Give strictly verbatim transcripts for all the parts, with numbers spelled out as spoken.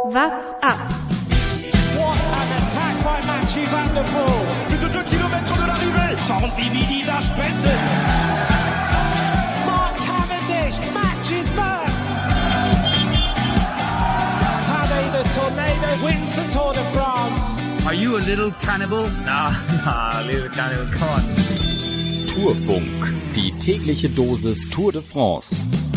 What's up? What an attack by Mathieu van der Poel. Plus de deux kilomètres de l'arrivée. Schauen Sie, wie die da sprinten. Mark Cavendish matches first. Tadej the Tornado wins the Tour de France. Are you a little cannibal? Nah, nah, little cannibal, come on. Tourfunk, die tägliche Dosis Tour de France.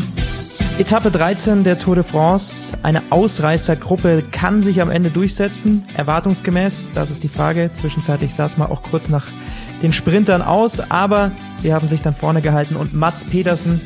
Etappe dreizehn der Tour de France. Eine Ausreißergruppe kann sich am Ende durchsetzen, erwartungsgemäß. Das ist die Frage. Zwischenzeitlich sah es mal auch kurz nach den Sprintern aus, aber sie haben sich dann vorne gehalten und Mads Pedersen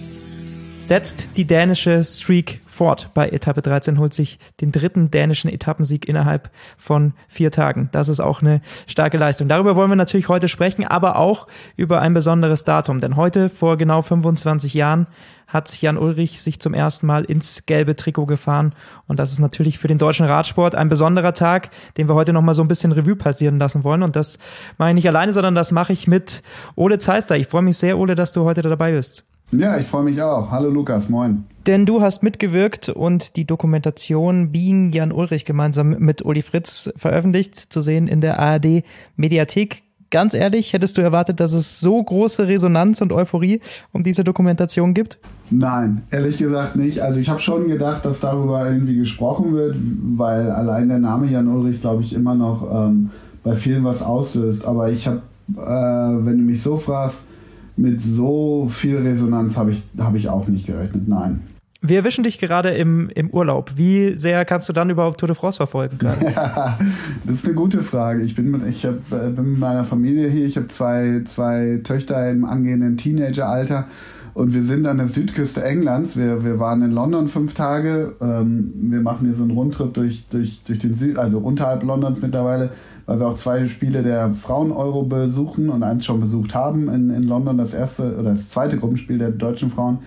setzt die dänische Streak fort. Bei Etappe dreizehn holt sich den dritten dänischen Etappensieg innerhalb von vier Tagen. Das ist auch eine starke Leistung. Darüber wollen wir natürlich heute sprechen, aber auch über ein besonderes Datum. Denn heute, vor genau fünfundzwanzig Jahren, hat Jan Ullrich sich zum ersten Mal ins gelbe Trikot gefahren. Und das ist natürlich für den deutschen Radsport ein besonderer Tag, den wir heute nochmal so ein bisschen Revue passieren lassen wollen. Und das mache ich nicht alleine, sondern das mache ich mit Ole Zeisler. Ich freue mich sehr, Ole, dass du heute dabei bist. Ja, ich freue mich auch. Hallo Lukas, moin. Denn du hast mitgewirkt und die Dokumentation Being Jan Ullrich gemeinsam mit Uli Fritz veröffentlicht, zu sehen in der A R D Mediathek. Ganz ehrlich, hättest du erwartet, dass es so große Resonanz und Euphorie um diese Dokumentation gibt? Nein, ehrlich gesagt nicht. Also ich habe schon gedacht, dass darüber irgendwie gesprochen wird, weil allein der Name Jan Ullrich, glaube ich, immer noch ähm, bei vielen was auslöst. Aber ich habe, äh, wenn du mich so fragst, mit so viel Resonanz habe ich, hab ich auch nicht gerechnet, nein. Wir erwischen dich gerade im, im Urlaub. Wie sehr kannst du dann überhaupt Tour de France verfolgen können? Ja, das ist eine gute Frage. Ich bin mit, ich hab, bin mit meiner Familie hier. Ich habe zwei, zwei Töchter im angehenden Teenageralter und wir sind an der Südküste Englands. Wir, wir waren in London fünf Tage. Ähm, wir machen hier so einen Rundtrip durch, durch, durch den Süd, also unterhalb Londons mittlerweile, weil wir auch zwei Spiele der Frauen-Euro besuchen und eins schon besucht haben in, in London, das erste oder das zweite Gruppenspiel der deutschen Frauen.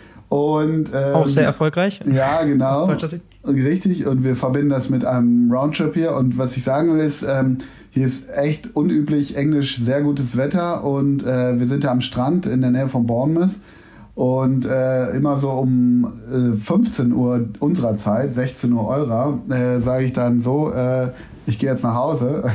Und, ähm, auch sehr erfolgreich. Ja, genau. Richtig. Und wir verbinden das mit einem Roundtrip hier. Und was ich sagen will, ist, ähm, hier ist echt unüblich englisch sehr gutes Wetter. Und äh, wir sind ja am Strand in der Nähe von Bournemouth. Und äh, immer so um äh, fünfzehn Uhr unserer Zeit, sechzehn Uhr eurer, äh, sage ich dann so, äh, ich gehe jetzt nach Hause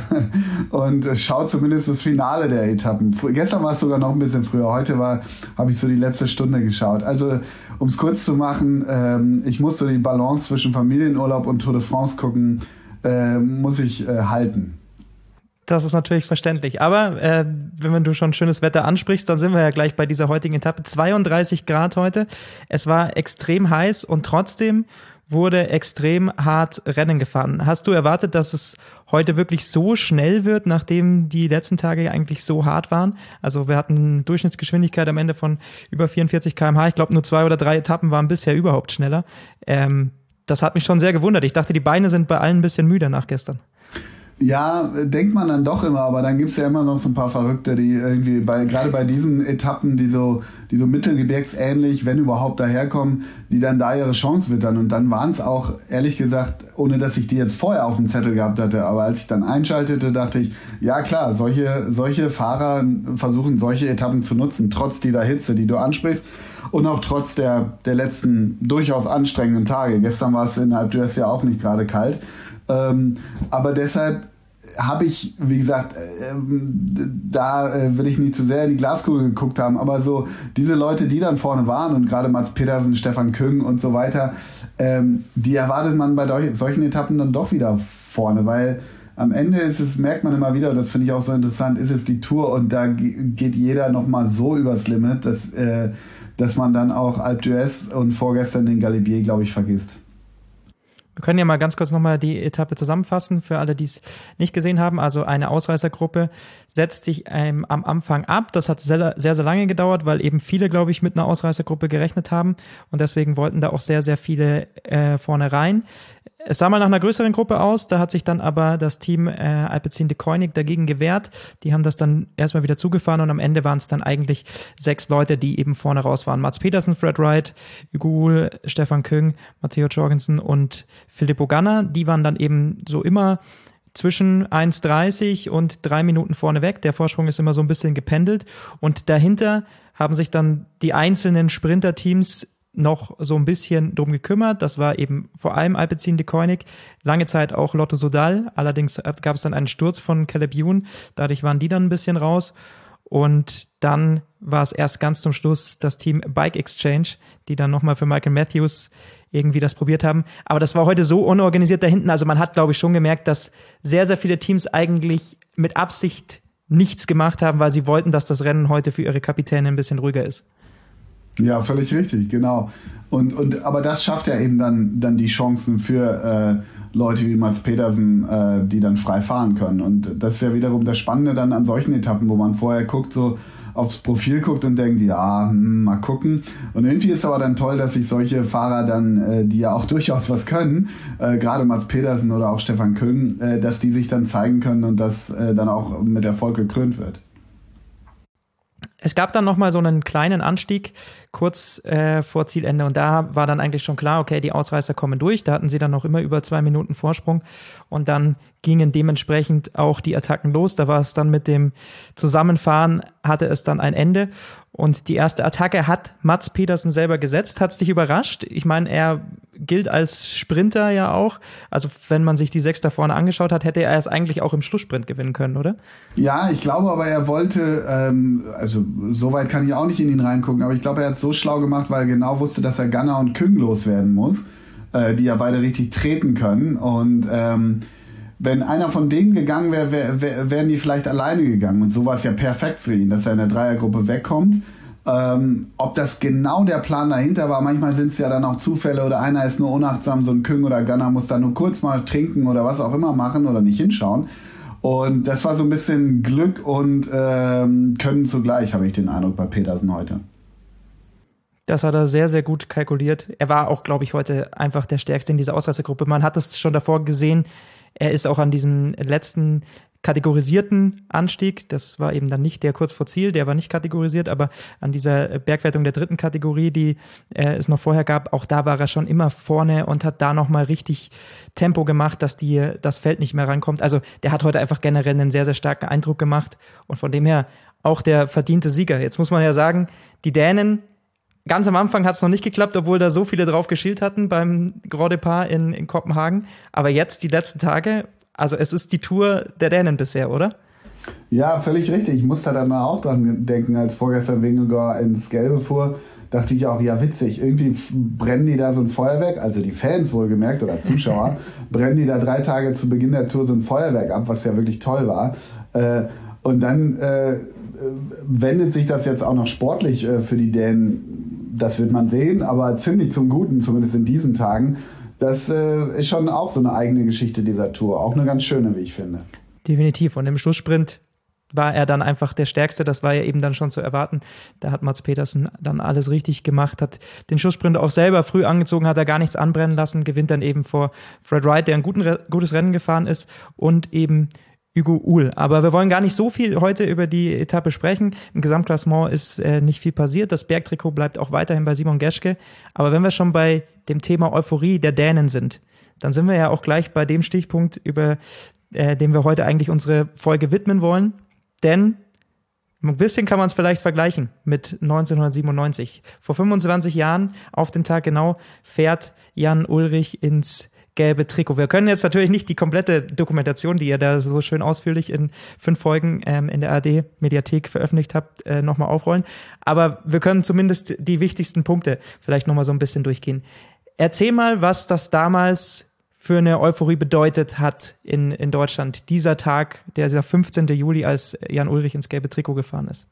und äh, schaue zumindest das Finale der Etappen. Gestern war es sogar noch ein bisschen früher, heute war habe ich so die letzte Stunde geschaut. Also um es kurz zu machen, ähm, ich muss so die Balance zwischen Familienurlaub und Tour de France gucken, äh, muss ich äh, halten. Das ist natürlich verständlich. Aber äh, wenn du schon schönes Wetter ansprichst, dann sind wir ja gleich bei dieser heutigen Etappe. zweiunddreißig Grad heute. Es war extrem heiß und trotzdem wurde extrem hart Rennen gefahren. Hast du erwartet, dass es heute wirklich so schnell wird, nachdem die letzten Tage eigentlich so hart waren? Also wir hatten eine Durchschnittsgeschwindigkeit am Ende von über vierundvierzig Kilometer pro Stunde. Ich glaube, nur zwei oder drei Etappen waren bisher überhaupt schneller. Ähm, das hat mich schon sehr gewundert. Ich dachte, die Beine sind bei allen ein bisschen müde nach gestern. Ja, denkt man dann doch immer, aber dann gibt's ja immer noch so ein paar Verrückte, die irgendwie bei, gerade bei diesen Etappen, die so, die so mittelgebirgsähnlich, wenn überhaupt daherkommen, die dann da ihre Chance wittern. Und dann waren es auch, ehrlich gesagt, ohne dass ich die jetzt vorher auf dem Zettel gehabt hatte, aber als ich dann einschaltete, dachte ich, ja klar, solche, solche Fahrer versuchen solche Etappen zu nutzen, trotz dieser Hitze, die du ansprichst. Und auch trotz der, der letzten durchaus anstrengenden Tage. Gestern war es in Alpe d'Huez ja auch nicht gerade kalt. Ähm, aber deshalb habe ich, wie gesagt, äh, da äh, will ich nicht zu sehr in die Glaskugel geguckt haben, aber so diese Leute, die dann vorne waren und gerade Mads Pedersen, Stefan Küng und so weiter, ähm, die erwartet man bei do- solchen Etappen dann doch wieder vorne, weil am Ende ist es, merkt man immer wieder, und das finde ich auch so interessant, ist es die Tour und da g- geht jeder nochmal so übers Limit, dass, äh, dass man dann auch Alpe d'Huez und vorgestern den Galibier, glaube ich, vergisst. Wir können ja mal ganz kurz nochmal die Etappe zusammenfassen für alle, die es nicht gesehen haben. Also eine Ausreißergruppe setzt sich ähm, am Anfang ab. Das hat sehr, sehr, sehr lange gedauert, weil eben viele, glaube ich, mit einer Ausreißergruppe gerechnet haben. Und deswegen wollten da auch sehr, sehr viele äh, vorne rein. Es sah mal nach einer größeren Gruppe aus, da hat sich dann aber das Team äh, Alpecin-Deceuninck dagegen gewehrt. Die haben das dann erstmal wieder zugefahren und am Ende waren es dann eigentlich sechs Leute, die eben vorne raus waren. Mads Pedersen, Fred Wright, Hugo Hull, Stefan Küng, Matteo Jorgensen und Filippo Ganna. Die waren dann eben so immer zwischen eins dreißig und drei Minuten vorne weg. Der Vorsprung ist immer so ein bisschen gependelt und dahinter haben sich dann die einzelnen Sprinterteams noch so ein bisschen drum gekümmert. Das war eben vor allem Alpecin de Koenig, lange Zeit auch Lotto Soudal. Allerdings gab es dann einen Sturz von Caleb Ewan, dadurch waren die dann ein bisschen raus. Und dann war es erst ganz zum Schluss das Team Bike Exchange, die dann nochmal für Michael Matthews irgendwie das probiert haben. Aber das war heute so unorganisiert da hinten. Also man hat, glaube ich, schon gemerkt, dass sehr, sehr viele Teams eigentlich mit Absicht nichts gemacht haben, weil sie wollten, dass das Rennen heute für ihre Kapitäne ein bisschen ruhiger ist. Ja, völlig richtig, genau. Und, und, aber das schafft ja eben dann, dann die Chancen für äh, Leute wie Mads Pedersen, äh, die dann frei fahren können. Und das ist ja wiederum das Spannende dann an solchen Etappen, wo man vorher guckt, so aufs Profil guckt und denkt, ja, hm, mal gucken. Und irgendwie ist aber dann toll, dass sich solche Fahrer dann, äh, die ja auch durchaus was können, äh, gerade Mads Pedersen oder auch Stefan Küng, äh, dass die sich dann zeigen können und das äh, dann auch mit Erfolg gekrönt wird. Es gab dann nochmal so einen kleinen Anstieg kurz äh, vor Zielende und da war dann eigentlich schon klar, okay, die Ausreißer kommen durch. Da hatten sie dann noch immer über zwei Minuten Vorsprung und dann gingen dementsprechend auch die Attacken los. Da war es dann mit dem Zusammenfahren, hatte es dann ein Ende und die erste Attacke hat Mads Pedersen selber gesetzt. Hat es dich überrascht? Ich meine, er gilt als Sprinter ja auch. Also wenn man sich die sechs da vorne angeschaut hat, hätte er es eigentlich auch im Schlusssprint gewinnen können, oder? Ja, ich glaube aber, er wollte, ähm, also so weit kann ich auch nicht in ihn reingucken, aber ich glaube, er hat es so schlau gemacht, weil er genau wusste, dass er Ganna und Küng loswerden muss, äh, die ja beide richtig treten können. Und ähm, wenn einer von denen gegangen wäre, wär, wär, wären die vielleicht alleine gegangen. Und so war es ja perfekt für ihn, dass er in der Dreiergruppe wegkommt. Ähm, ob das genau der Plan dahinter war, manchmal sind es ja dann auch Zufälle oder einer ist nur unachtsam, so ein Küng oder Ganna muss dann nur kurz mal trinken oder was auch immer machen oder nicht hinschauen. Und das war so ein bisschen Glück und ähm, Können zugleich, habe ich den Eindruck bei Pedersen heute. Das hat er sehr, sehr gut kalkuliert. Er war auch, glaube ich, heute einfach der Stärkste in dieser Ausreißergruppe. Man hat es schon davor gesehen. Er ist auch an diesem letzten kategorisierten Anstieg, das war eben dann nicht der kurz vor Ziel, der war nicht kategorisiert, aber an dieser Bergwertung der dritten Kategorie, die äh, es noch vorher gab, auch da war er schon immer vorne und hat da nochmal richtig Tempo gemacht, dass die das Feld nicht mehr rankommt. Also der hat heute einfach generell einen sehr, sehr starken Eindruck gemacht und von dem her auch der verdiente Sieger. Jetzt muss man ja sagen, die Dänen, ganz am Anfang hat es noch nicht geklappt, obwohl da so viele drauf geschielt hatten beim Grand Depart in, in Kopenhagen, aber jetzt die letzten Tage, also es ist die Tour der Dänen bisher, oder? Ja, völlig richtig. Ich musste dann mal auch dran denken, als vorgestern Vingegaard ins Gelbe fuhr, dachte ich auch, ja witzig, irgendwie brennen die da so ein Feuerwerk, also die Fans wohlgemerkt oder Zuschauer, brennen die da drei Tage zu Beginn der Tour so ein Feuerwerk ab, was ja wirklich toll war. Und dann wendet sich das jetzt auch noch sportlich für die Dänen, das wird man sehen, aber ziemlich zum Guten, zumindest in diesen Tagen. Das äh, ist schon auch so eine eigene Geschichte dieser Tour. Auch eine ganz schöne, wie ich finde. Definitiv. Und im Schlusssprint war er dann einfach der Stärkste. Das war ja eben dann schon zu erwarten. Da hat Mads Pedersen dann alles richtig gemacht, hat den Schlusssprint auch selber früh angezogen, hat er gar nichts anbrennen lassen, gewinnt dann eben vor Fred Wright, der ein guten, gutes Rennen gefahren ist, und eben Hugo Uhl. Aber wir wollen gar nicht so viel heute über die Etappe sprechen. Im Gesamtklassement ist äh, nicht viel passiert. Das Bergtrikot bleibt auch weiterhin bei Simon Geschke. Aber wenn wir schon bei dem Thema Euphorie der Dänen sind, dann sind wir ja auch gleich bei dem Stichpunkt, über äh, den wir heute eigentlich unsere Folge widmen wollen. Denn ein bisschen kann man es vielleicht vergleichen mit neunzehnhundertsiebenundneunzig. Vor fünfundzwanzig Jahren, auf den Tag genau, fährt Jan Ullrich ins gelbe Trikot. Wir können jetzt natürlich nicht die komplette Dokumentation, die ihr da so schön ausführlich in fünf Folgen ähm, in der A R D-Mediathek veröffentlicht habt, äh, nochmal aufrollen. Aber wir können zumindest die wichtigsten Punkte vielleicht nochmal so ein bisschen durchgehen. Erzähl mal, was das damals für eine Euphorie bedeutet hat in, in Deutschland. Dieser Tag, der dieser fünfzehnten Juli, als Jan Ullrich ins gelbe Trikot gefahren ist.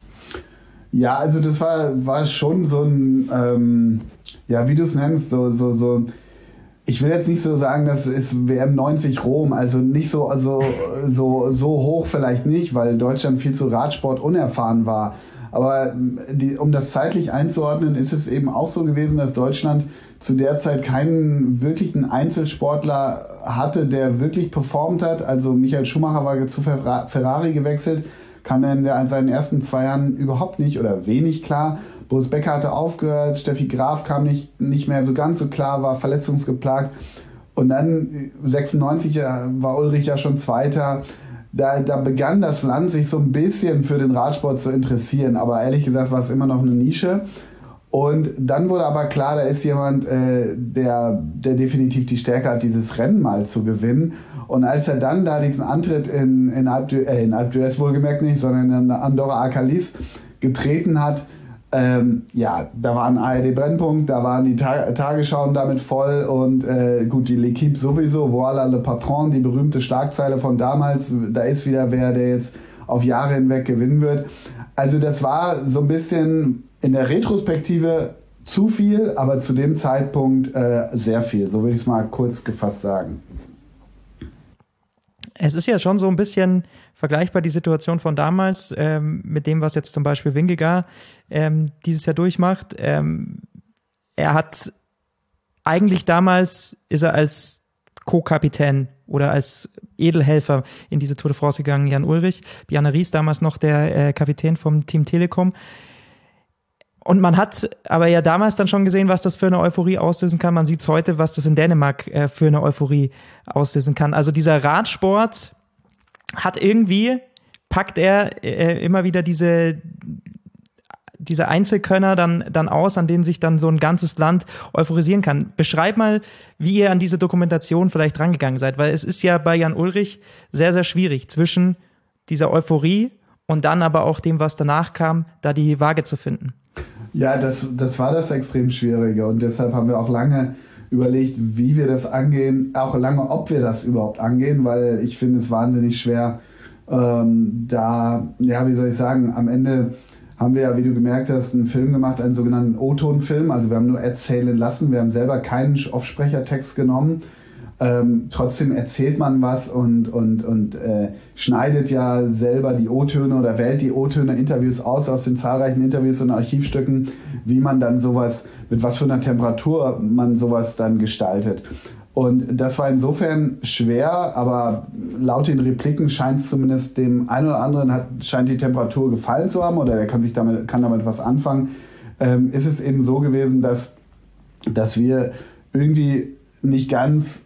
Ja, also das war, war schon so ein, ähm, ja, wie du es nennst, so, so, so, ich will jetzt nicht so sagen, das ist W M neunzig Rom, also nicht so, also so, so hoch vielleicht nicht, weil Deutschland viel zu Radsport unerfahren war. Aber die, um das zeitlich einzuordnen, ist es eben auch so gewesen, dass Deutschland zu der Zeit keinen wirklichen Einzelsportler hatte, der wirklich performt hat. Also Michael Schumacher war zu Ferrari gewechselt, kam in, der, in seinen ersten zwei Jahren überhaupt nicht oder wenig klar. Boris Becker hatte aufgehört, Steffi Graf kam nicht, nicht mehr so ganz so klar, war verletzungsgeplagt. Und dann sechsundneunzig war Ullrich ja schon Zweiter. Da, da begann das Land sich so ein bisschen für den Radsport zu interessieren. Aber ehrlich gesagt war es immer noch eine Nische. Und dann wurde aber klar, da ist jemand, äh, der, der definitiv die Stärke hat, dieses Rennen mal zu gewinnen. Und als er dann da diesen Antritt in, in Alpe d'Huez, äh, in Alpe d'Huez wohlgemerkt nicht, sondern in Andorra Arcalis getreten hat, ähm, ja, da war ein A R D-Brennpunkt, da waren die Ta- Tagesschauen damit voll und äh, gut, die L'Équipe sowieso, Voilà le Patron, die berühmte Schlagzeile von damals, da ist wieder wer, der jetzt auf Jahre hinweg gewinnen wird. Also das war so ein bisschen in der Retrospektive zu viel, aber zu dem Zeitpunkt äh, sehr viel. So würde ich es mal kurz gefasst sagen. Es ist ja schon so ein bisschen vergleichbar die Situation von damals ähm, mit dem, was jetzt zum Beispiel Vingegaard ähm, dieses Jahr durchmacht. Ähm, er hat eigentlich damals, ist er als Co-Kapitän oder als Edelhelfer in diese Tour de France gegangen, Jan Ullrich. Bjarne Ries damals noch der äh, Kapitän vom Team Telekom. Und man hat aber ja damals dann schon gesehen, was das für eine Euphorie auslösen kann. Man sieht es heute, was das in Dänemark äh, für eine Euphorie auslösen kann. Also dieser Radsport hat irgendwie, packt er äh, immer wieder diese, diese Einzelkönner dann, dann aus, an denen sich dann so ein ganzes Land euphorisieren kann. Beschreib mal, wie ihr an diese Dokumentation vielleicht rangegangen seid, weil es ist ja bei Jan Ullrich sehr, sehr schwierig, zwischen dieser Euphorie und dann aber auch dem, was danach kam, da die Waage zu finden. Ja, das, das war das extrem Schwierige und deshalb haben wir auch lange überlegt, wie wir das angehen, auch lange, ob wir das überhaupt angehen, weil ich finde es wahnsinnig schwer, ähm, da, ja, wie soll ich sagen, am Ende haben wir ja, wie du gemerkt hast, einen Film gemacht, einen sogenannten O-Ton-Film, also wir haben nur erzählen lassen, wir haben selber keinen Offsprechertext genommen. Ähm, trotzdem erzählt man was und, und, und äh, schneidet ja selber die O-Töne oder wählt die O-Töne, Interviews aus, aus den zahlreichen Interviews und Archivstücken, wie man dann sowas, mit was für einer Temperatur man sowas dann gestaltet. Und das war insofern schwer, aber laut den Repliken scheint es zumindest dem einen oder anderen, hat, scheint die Temperatur gefallen zu haben oder der kann sich damit, kann damit was anfangen. Ähm, ist es eben so gewesen, dass, dass wir irgendwie nicht ganz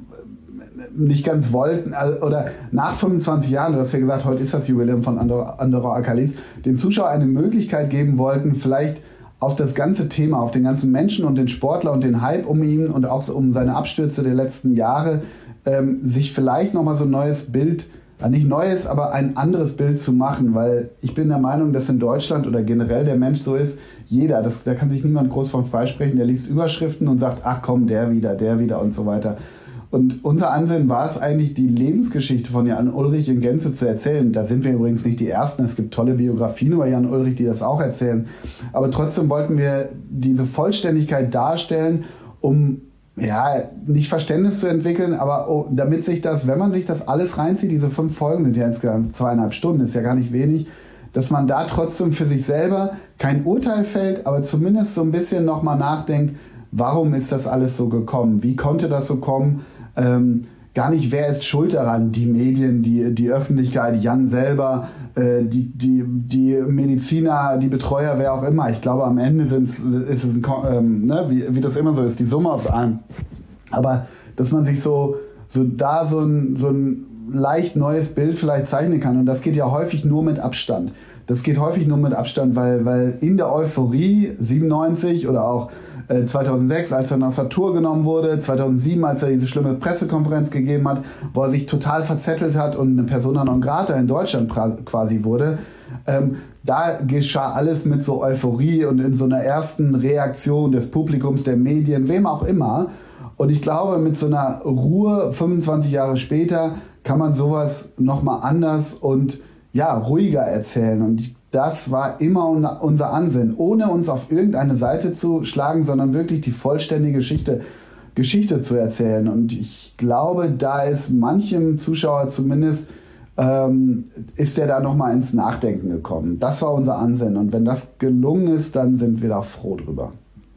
nicht ganz wollten, oder nach fünfundzwanzig Jahren, du hast ja gesagt, heute ist das Jubiläum von Andorra, Andorra Arcalis, dem Zuschauer eine Möglichkeit geben wollten, vielleicht auf das ganze Thema, auf den ganzen Menschen und den Sportler und den Hype um ihn und auch so um seine Abstürze der letzten Jahre, ähm, sich vielleicht nochmal so ein neues Bild, äh, nicht neues, aber ein anderes Bild zu machen, weil ich bin der Meinung, dass in Deutschland oder generell der Mensch so ist, jeder, das, da kann sich niemand groß von freisprechen, der liest Überschriften und sagt, ach komm, der wieder, der wieder und so weiter. Und unser Ansinnen war es eigentlich, die Lebensgeschichte von Jan Ullrich in Gänze zu erzählen. Da sind wir übrigens nicht die Ersten. Es gibt tolle Biografien über Jan Ullrich, die das auch erzählen. Aber trotzdem wollten wir diese Vollständigkeit darstellen, um ja nicht Verständnis zu entwickeln, aber oh, damit sich das, wenn man sich das alles reinzieht, diese fünf Folgen sind ja insgesamt zweieinhalb Stunden, ist ja gar nicht wenig, dass man da trotzdem für sich selber kein Urteil fällt, aber zumindest so ein bisschen nochmal nachdenkt, warum ist das alles so gekommen? Wie konnte das so kommen? Ähm, gar nicht, wer ist schuld daran? Die Medien, die, die Öffentlichkeit, Jan selber, äh, die, die, die Mediziner, die Betreuer, wer auch immer. Ich glaube, am Ende sind's, ist es, ein, ähm, ne, wie, wie das immer so ist, die Summe aus allem. Aber dass man sich so, so da so ein, so ein leicht neues Bild vielleicht zeichnen kann. Und das geht ja häufig nur mit Abstand. Das geht häufig nur mit Abstand, weil, weil in der Euphorie siebenundneunzig oder auch äh, zweitausendsechs, als er nach Tour genommen wurde, zweitausendsieben, als er diese schlimme Pressekonferenz gegeben hat, wo er sich total verzettelt hat und eine Persona non grata in Deutschland pra- quasi wurde, ähm, da geschah alles mit so Euphorie und in so einer ersten Reaktion des Publikums, der Medien, wem auch immer. Und ich glaube, mit so einer Ruhe fünfundzwanzig Jahre später kann man sowas nochmal anders und ja, ruhiger erzählen. Und das war immer unser Ansinnen, ohne uns auf irgendeine Seite zu schlagen, sondern wirklich die vollständige Geschichte, Geschichte zu erzählen. Und ich glaube, da ist manchem Zuschauer zumindest, ähm, ist der da nochmal ins Nachdenken gekommen. Das war unser Ansinnen. Und wenn das gelungen ist, dann sind wir da froh drüber.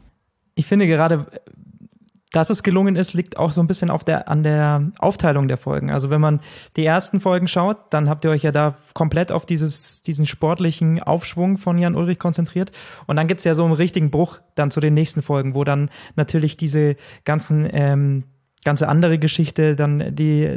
Ich finde gerade, dass es gelungen ist, liegt auch so ein bisschen auf der, an der Aufteilung der Folgen. Also wenn man die ersten Folgen schaut, dann habt ihr euch ja da komplett auf dieses, diesen sportlichen Aufschwung von Jan Ullrich konzentriert. Und dann gibt's ja so einen richtigen Bruch dann zu den nächsten Folgen, wo dann natürlich diese ganzen, ähm, ganze andere Geschichte dann die,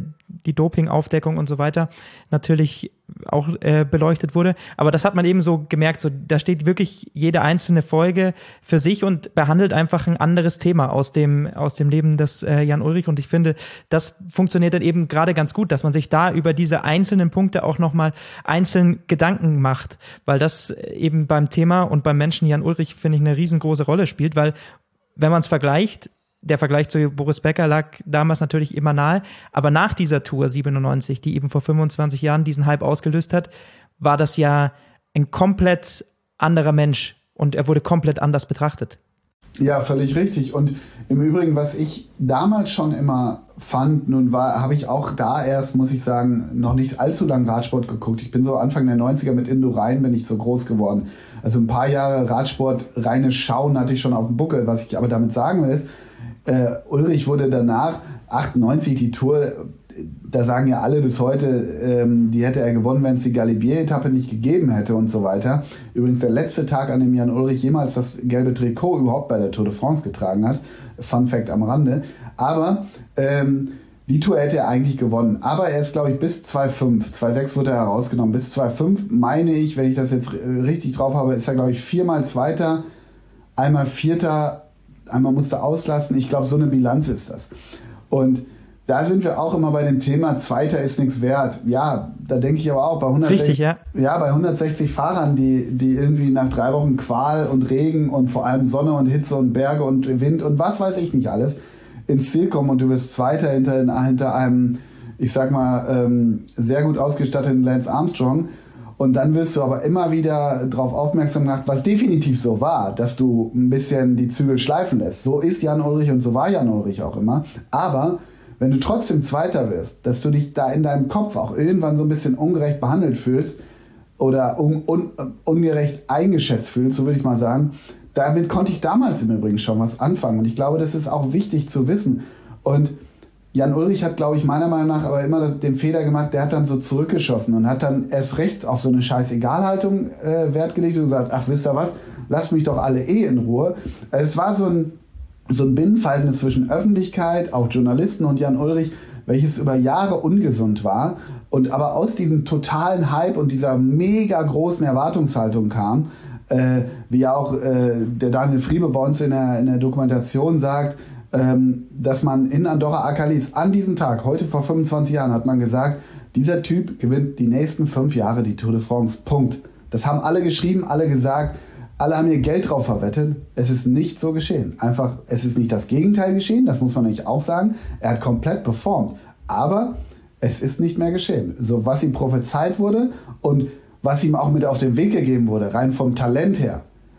die Dopingaufdeckung und so weiter natürlich auch äh, beleuchtet wurde. Aber das hat man eben so gemerkt, so da steht wirklich jede einzelne Folge für sich und behandelt einfach ein anderes Thema aus dem aus dem Leben des äh, Jan Ullrich. Und ich finde, das funktioniert dann eben gerade ganz gut, dass man sich da über diese einzelnen Punkte auch nochmal einzeln Gedanken macht, weil das eben beim Thema und beim Menschen Jan Ullrich, finde ich, eine riesengroße Rolle spielt, weil wenn man es vergleicht, der Vergleich zu Boris Becker lag damals natürlich immer nahe, aber nach dieser Tour siebenundneunzig, die eben vor fünfundzwanzig Jahren diesen Hype ausgelöst hat, war das ja ein komplett anderer Mensch und er wurde komplett anders betrachtet. Ja, völlig richtig. Und im Übrigen, was ich damals schon immer fand, nun war, habe ich auch da erst, muss ich sagen, noch nicht allzu lang Radsport geguckt. Ich bin so Anfang der neunziger mit Indurain bin ich so groß geworden. Also ein paar Jahre Radsport, reines Schauen hatte ich schon auf dem Buckel. Was ich aber damit sagen will, ist, Uh, Ullrich wurde danach, achtundneunzig die Tour, da sagen ja alle bis heute, ähm, die hätte er gewonnen, wenn es die Galibier-Etappe nicht gegeben hätte und so weiter. Übrigens der letzte Tag, an dem Jan Ullrich jemals das gelbe Trikot überhaupt bei der Tour de France getragen hat. Fun Fact am Rande. Aber ähm, die Tour hätte er eigentlich gewonnen. Aber er ist, glaube ich, bis zwei Komma fünf, zwei Komma sechs wurde er herausgenommen. Bis zwei Komma fünf meine ich, wenn ich das jetzt richtig drauf habe, ist er, glaube ich, viermal Zweiter, einmal Vierter, einmal musste auslassen. Ich glaube, so eine Bilanz ist das. Und da sind wir auch immer bei dem Thema, Zweiter ist nichts wert. Ja, da denke ich aber auch bei hundertsechzig, Richtig, ja. Ja, bei hundertsechzig Fahrern, die, die irgendwie nach drei Wochen Qual und Regen und vor allem Sonne und Hitze und Berge und Wind und was weiß ich nicht alles ins Ziel kommen und du wirst Zweiter hinter, hinter einem, ich sag mal, ähm, sehr gut ausgestatteten Lance Armstrong. Und dann wirst du aber immer wieder darauf aufmerksam gemacht, was definitiv so war, dass du ein bisschen die Zügel schleifen lässt. So ist Jan Ullrich und so war Jan Ullrich auch immer. Aber wenn du trotzdem Zweiter wirst, dass du dich da in deinem Kopf auch irgendwann so ein bisschen ungerecht behandelt fühlst oder un- un- ungerecht eingeschätzt fühlst, so würde ich mal sagen, damit konnte ich damals im Übrigen schon was anfangen. Und ich glaube, das ist auch wichtig zu wissen. Und Jan Ullrich hat, glaube ich, meiner Meinung nach aber immer das, den Fehler gemacht, der hat dann so zurückgeschossen und hat dann erst recht auf so eine scheiß Egalhaltung äh, Wert gelegt und gesagt, ach, wisst ihr was, lasst mich doch alle eh in Ruhe. Also es war so ein, so ein Binnenverhältnis zwischen Öffentlichkeit, auch Journalisten und Jan Ullrich, welches über Jahre ungesund war und aber aus diesem totalen Hype und dieser mega großen Erwartungshaltung kam, äh, wie ja auch äh, der Daniel Friebe bei uns in der, in der Dokumentation sagt, dass man in Andorra Arcalis an diesem Tag, heute vor fünfundzwanzig Jahren, hat man gesagt, dieser Typ gewinnt die nächsten fünf Jahre die Tour de France. Punkt. Das haben alle geschrieben, alle gesagt, alle haben ihr Geld drauf verwettet. Es ist nicht so geschehen. Einfach, es ist nicht das Gegenteil geschehen, das muss man nämlich auch sagen. Er hat komplett performt. Aber es ist nicht mehr geschehen. So, was ihm prophezeit wurde und was ihm auch mit auf den Weg gegeben wurde, rein vom Talent her,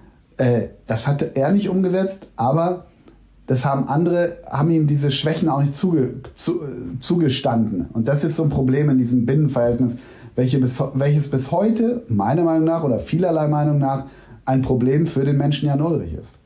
äh, das hatte er nicht umgesetzt, aber das haben andere, haben ihm diese Schwächen auch nicht zuge, zu, zugestanden. Und das ist so ein Problem in diesem Binnenverhältnis, welche bis, welches bis heute, meiner Meinung nach oder vielerlei Meinung nach, ein Problem für den Menschen Jan Ullrich ist.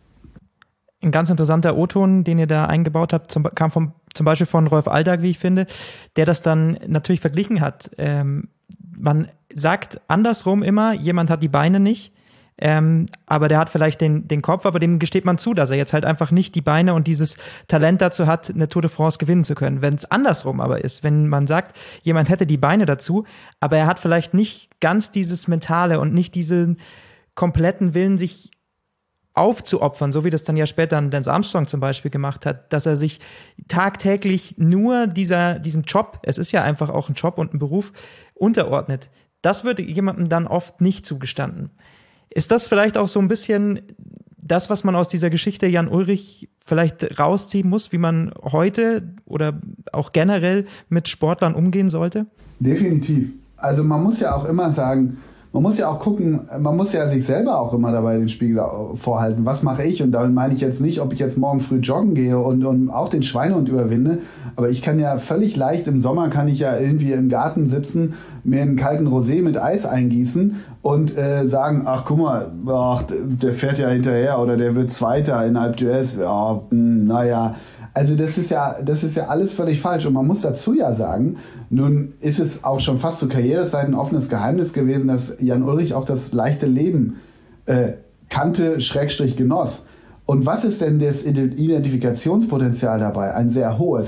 Ein ganz interessanter O-Ton, den ihr da eingebaut habt, zum, kam vom, zum Beispiel von Rolf Aldag, wie ich finde, der das dann natürlich verglichen hat. Ähm, man sagt andersrum immer, jemand hat die Beine nicht, Ähm, aber der hat vielleicht den, den Kopf, aber dem gesteht man zu, dass er jetzt halt einfach nicht die Beine und dieses Talent dazu hat, eine Tour de France gewinnen zu können. Wenn es andersrum aber ist, wenn man sagt, jemand hätte die Beine dazu, aber er hat vielleicht nicht ganz dieses Mentale und nicht diesen kompletten Willen, sich aufzuopfern, so wie das dann ja später ein Lance Armstrong zum Beispiel gemacht hat, dass er sich tagtäglich nur dieser, diesem Job, es ist ja einfach auch ein Job und ein Beruf, unterordnet. Das wird jemandem dann oft nicht zugestanden. Ist das vielleicht auch so ein bisschen das, was man aus dieser Geschichte Jan Ullrich vielleicht rausziehen muss, wie man heute oder auch generell mit Sportlern umgehen sollte? Definitiv. Also man muss ja auch immer sagen, man muss ja auch gucken, man muss ja sich selber auch immer dabei den Spiegel vorhalten. Was mache ich? Und damit meine ich jetzt nicht, ob ich jetzt morgen früh joggen gehe und, und auch den Schweinehund überwinde. Aber ich kann ja völlig leicht, im Sommer kann ich ja irgendwie im Garten sitzen, mir einen kalten Rosé mit Eis eingießen und äh, sagen, ach guck mal, ach, der fährt ja hinterher oder der wird Zweiter in Alpe d'Huez. Ja, naja. Also das ist ja, das ist ja alles völlig falsch. Und man muss dazu ja sagen, nun ist es auch schon fast zu Karrierezeiten ein offenes Geheimnis gewesen, dass Jan Ullrich auch das leichte Leben äh, kannte, Schrägstrich genoss. Und was ist denn das Identifikationspotenzial dabei? Ein sehr hohes.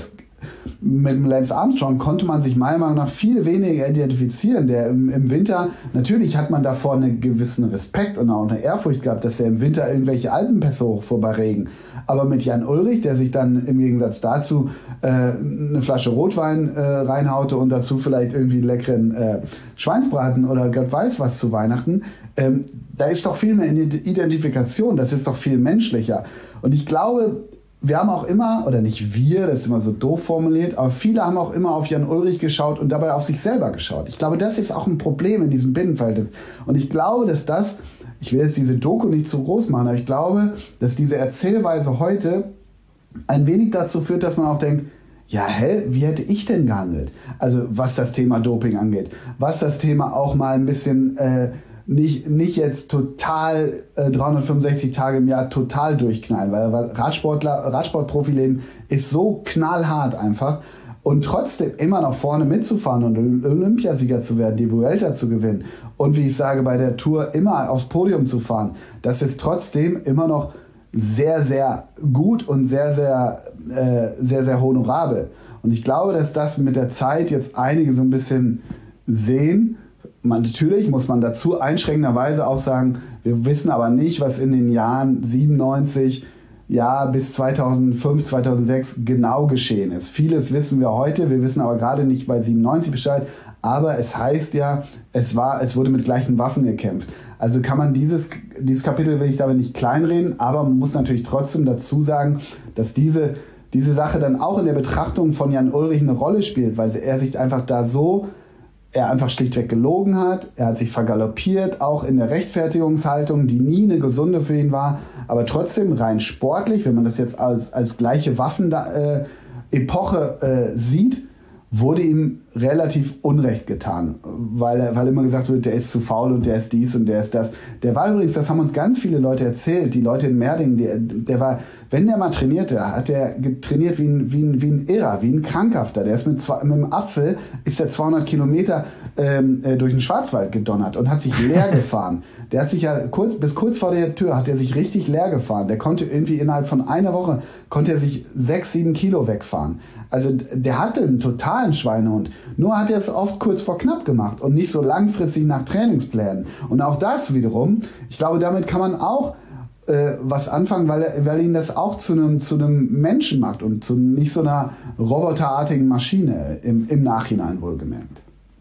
mit dem Lance Armstrong konnte man sich meiner Meinung nach viel weniger identifizieren. Der im, im Winter, natürlich hat man davor einen gewissen Respekt und auch eine Ehrfurcht gehabt, dass er im Winter irgendwelche Alpenpässe hochfuhr bei Regen. Aber mit Jan Ullrich, der sich dann im Gegensatz dazu äh, eine Flasche Rotwein äh, reinhaute und dazu vielleicht irgendwie einen leckeren äh, Schweinsbraten oder Gott weiß was zu Weihnachten, ähm, da ist doch viel mehr Identifikation, das ist doch viel menschlicher. Und ich glaube, wir haben auch immer, oder nicht wir, das ist immer so doof formuliert, aber viele haben auch immer auf Jan Ullrich geschaut und dabei auf sich selber geschaut. Ich glaube, das ist auch ein Problem in diesem Binnenverhältnis. Und ich glaube, dass das, ich will jetzt diese Doku nicht zu groß machen, aber ich glaube, dass diese Erzählweise heute ein wenig dazu führt, dass man auch denkt, ja, hä, wie hätte ich denn gehandelt? Also was das Thema Doping angeht, was das Thema auch mal ein bisschen... Äh, Nicht, nicht jetzt total äh, dreihundertfünfundsechzig Tage im Jahr total durchknallen, weil, weil Radsportler, Radsportprofileben ist so knallhart einfach und trotzdem immer noch vorne mitzufahren und Olympiasieger zu werden, die Vuelta zu gewinnen und wie ich sage, bei der Tour immer aufs Podium zu fahren, das ist trotzdem immer noch sehr, sehr gut und sehr, sehr, äh, sehr, sehr honorabel. Und ich glaube, dass das mit der Zeit jetzt einige so ein bisschen sehen. Man, natürlich muss man dazu einschränkenderweise auch sagen, wir wissen aber nicht, was in den Jahren siebenundneunzig ja, bis zweitausendfünf, zweitausendsechs genau geschehen ist. Vieles wissen wir heute, wir wissen aber gerade nicht bei siebenundneunzig Bescheid, aber es heißt ja, es war, es wurde mit gleichen Waffen gekämpft. Also kann man dieses, dieses Kapitel will ich damit nicht kleinreden, aber man muss natürlich trotzdem dazu sagen, dass diese, diese Sache dann auch in der Betrachtung von Jan Ullrich eine Rolle spielt, weil er sich einfach da so er einfach schlichtweg gelogen hat, er hat sich vergaloppiert, auch in der Rechtfertigungshaltung, die nie eine gesunde für ihn war, aber trotzdem rein sportlich, wenn man das jetzt als, als gleiche Waffen-Epoche äh, sieht, wurde ihm relativ Unrecht getan, weil, er, weil immer gesagt wird, der ist zu faul und der ist dies und der ist das. Der war übrigens, das haben uns ganz viele Leute erzählt, die Leute in Merding, der, der war, wenn der mal trainierte, hat der trainiert wie ein, wie ein, wie ein Irrer, wie ein Krankhafter. Der ist mit, zwei, mit dem Apfel, ist der zweihundert Kilometer ähm, äh, durch den Schwarzwald gedonnert und hat sich leer gefahren. Der hat sich ja kurz, bis kurz vor der Tür hat er sich richtig leer gefahren. Der konnte irgendwie innerhalb von einer Woche, konnte er sich sechs, sieben Kilo wegfahren. Also der hatte einen totalen Schweinehund. Nur hat er es oft kurz vor knapp gemacht und nicht so langfristig nach Trainingsplänen. Und auch das wiederum, ich glaube, damit kann man auch äh, was anfangen, weil, er, weil ihn das auch zu einem zu einem Menschen macht und zu nicht so einer roboterartigen Maschine im, im Nachhinein wohlgemerkt.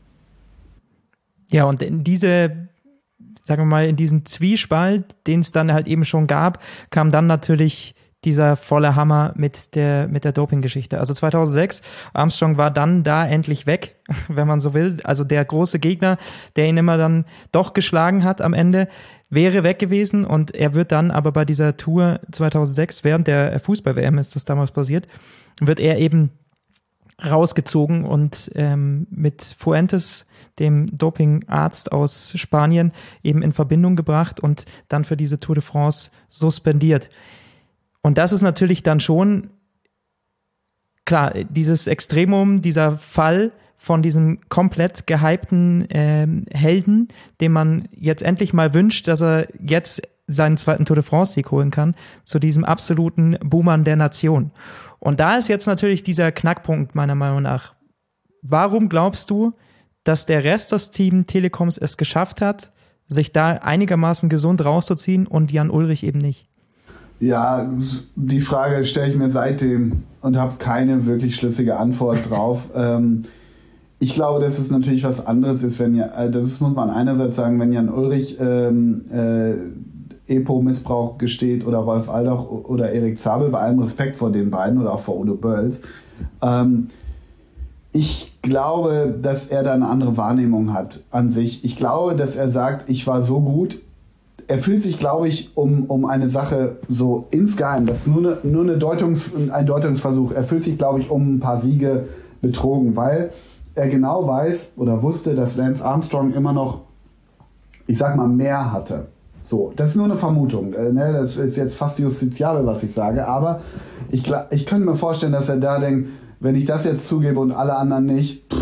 Ja, und in diese, sagen wir mal, in diesen Zwiespalt, den es dann halt eben schon gab, kam dann natürlich dieser volle Hammer mit der mit der Doping-Geschichte. Also zweitausendsechs, Armstrong war dann da endlich weg, wenn man so will. Also der große Gegner, der ihn immer dann doch geschlagen hat am Ende, wäre weg gewesen und er wird dann aber bei dieser Tour zweitausendsechs, während der Fußball-W M ist das damals passiert, wird er eben rausgezogen und ähm, mit Fuentes, dem Dopingarzt aus Spanien, eben in Verbindung gebracht und dann für diese Tour de France suspendiert. Und das ist natürlich dann schon, klar, dieses Extremum, dieser Fall von diesem komplett gehypten ähm, Helden, dem man jetzt endlich mal wünscht, dass er jetzt seinen zweiten Tour de France-Sieg holen kann, zu diesem absoluten Boomern der Nation. Und da ist jetzt natürlich dieser Knackpunkt meiner Meinung nach. Warum glaubst du, dass der Rest des Team Telekoms es geschafft hat, sich da einigermaßen gesund rauszuziehen und Jan Ullrich eben nicht? Ja, die Frage stelle ich mir seitdem und habe keine wirklich schlüssige Antwort drauf. ähm, ich glaube, dass es natürlich was anderes ist, wenn ja, das muss man einerseits sagen, wenn Jan Ullrich ähm, äh, E P O-Missbrauch gesteht oder Rolf Aldoch oder Erik Zabel, bei allem Respekt vor den beiden oder auch vor Udo Börls. Ähm, ich glaube, dass er da eine andere Wahrnehmung hat an sich. Ich glaube, dass er sagt, ich war so gut. Er fühlt sich, glaube ich, um, um eine Sache so insgeheim, das ist nur, eine, nur eine Deutungs, ein Deutungsversuch, er fühlt sich, glaube ich, um ein paar Siege betrogen, weil er genau weiß oder wusste, dass Lance Armstrong immer noch, ich sag mal, mehr hatte. So, das ist nur eine Vermutung. Äh, ne? Das ist jetzt fast justiziabel, was ich sage, aber ich, ich könnte mir vorstellen, dass er da denkt, wenn ich das jetzt zugebe und alle anderen nicht, pff,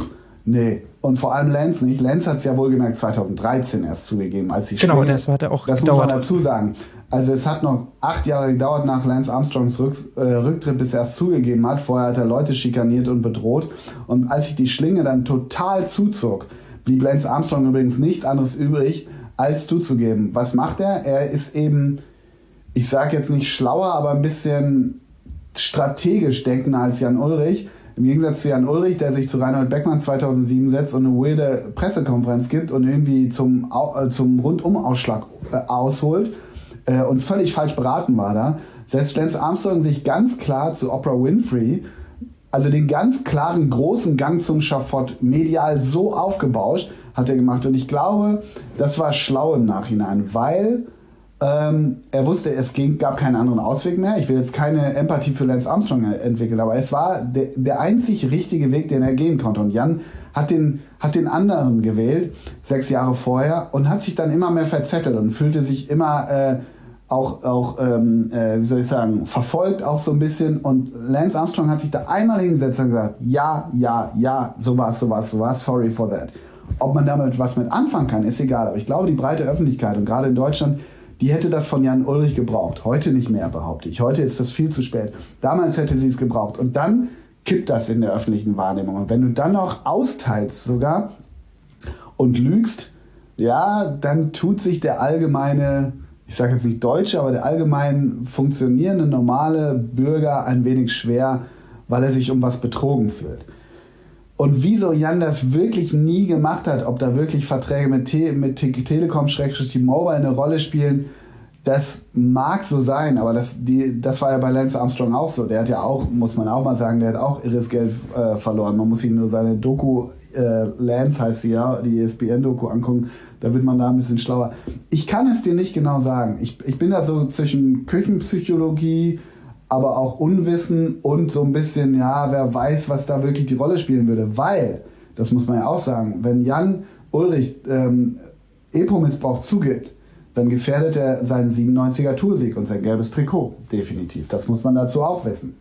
Nee, und vor allem Lance nicht. Lance hat es ja wohlgemerkt zweitausenddreizehn erst zugegeben, als die Genau, Schlinge, das hat er auch das gedauert. muss man dazu sagen. Also es hat noch acht Jahre gedauert nach Lance Armstrongs Rück, äh, Rücktritt, bis er es zugegeben hat. Vorher hat er Leute schikaniert und bedroht. Und als sich die Schlinge dann total zuzog, blieb Lance Armstrong übrigens nichts anderes übrig, als zuzugeben. Was macht er? Er ist eben, ich sage jetzt nicht schlauer, aber ein bisschen strategisch denkender als Jan Ullrich. Im Gegensatz zu Jan Ullrich, der sich zu Reinhold Beckmann zweitausendsieben setzt und eine weirde Pressekonferenz gibt und irgendwie zum, äh, zum Rundumausschlag äh, ausholt äh, und völlig falsch beraten war da, setzt Lance Armstrong sich ganz klar zu Oprah Winfrey, also den ganz klaren großen Gang zum Schafott, medial so aufgebauscht, hat er gemacht. Und ich glaube, das war schlau im Nachhinein, weil Ähm, er wusste, es ging, gab keinen anderen Ausweg mehr. Ich will jetzt keine Empathie für Lance Armstrong entwickeln, aber es war der, der einzig richtige Weg, den er gehen konnte. Und Jan hat den, hat den anderen gewählt, sechs Jahre vorher, und hat sich dann immer mehr verzettelt und fühlte sich immer äh, auch, auch ähm, äh, wie soll ich sagen, verfolgt auch so ein bisschen. Und Lance Armstrong hat sich da einmal hingesetzt und gesagt, ja, ja, ja, so war's, so war's, so war's, sorry for that. Ob man damit was mit anfangen kann, ist egal. Aber ich glaube, die breite Öffentlichkeit und gerade in Deutschland, die hätte das von Jan Ullrich gebraucht. Heute nicht mehr, behaupte ich. Heute ist das viel zu spät. Damals hätte sie es gebraucht. Und dann kippt das in der öffentlichen Wahrnehmung. Und wenn du dann noch austeilst sogar und lügst, ja, dann tut sich der allgemeine, ich sage jetzt nicht Deutsche, aber der allgemein funktionierende, normale Bürger ein wenig schwer, weil er sich um was betrogen fühlt. Und wieso Jan das wirklich nie gemacht hat, ob da wirklich Verträge mit, Te- mit Te- Telekom-T-Mobile eine Rolle spielen, das mag so sein, aber das, die, das war ja bei Lance Armstrong auch so. Der hat ja auch, muss man auch mal sagen, der hat auch irres Geld äh, verloren. Man muss sich nur seine Doku, äh, Lance heißt sie ja, die E S P N-Doku angucken, da wird man da ein bisschen schlauer. Ich kann es dir nicht genau sagen. Ich, ich bin da so zwischen Küchenpsychologie, aber auch Unwissen und so ein bisschen, ja, wer weiß, was da wirklich die Rolle spielen würde. Weil, das muss man ja auch sagen, wenn Jan Ullrich ähm, Epo-Missbrauch zugibt, dann gefährdet er seinen siebenundneunziger Toursieg und sein gelbes Trikot. Definitiv. Das muss man dazu auch wissen.